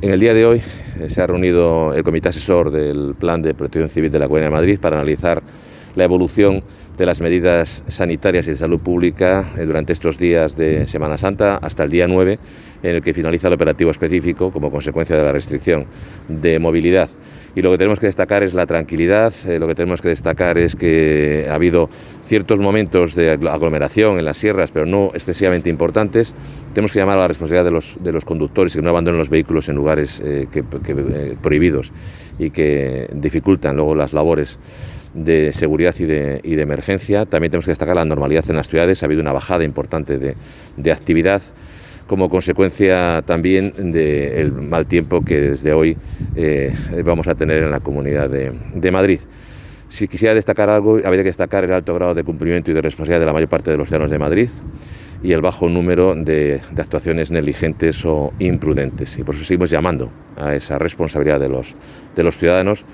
En el día de hoy se ha reunido el Comité Asesor del Plan de Protección Civil de la Comunidad de Madrid para analizar la evolución de las medidas sanitarias y de salud pública durante estos días de Semana Santa hasta el día 9, en el que finaliza el operativo específico como consecuencia de la restricción de movilidad. Y lo que tenemos que destacar es la tranquilidad, lo que tenemos que destacar es que ha habido ciertos momentos de aglomeración en las sierras, pero no excesivamente importantes. Tenemos que llamar a la responsabilidad de los conductores y que no abandonen los vehículos en lugares prohibidos y que dificultan luego las labores de seguridad y de emergencia. También tenemos que destacar la normalidad en las ciudades. Ha habido una bajada importante de actividad como consecuencia también del mal tiempo que desde hoy vamos a tener en la Comunidad de Madrid. Si quisiera destacar algo, habría que destacar el alto grado de cumplimiento y de responsabilidad de la mayor parte de los ciudadanos de Madrid y el bajo número de actuaciones negligentes o imprudentes. Y por eso seguimos llamando a esa responsabilidad de los ciudadanos.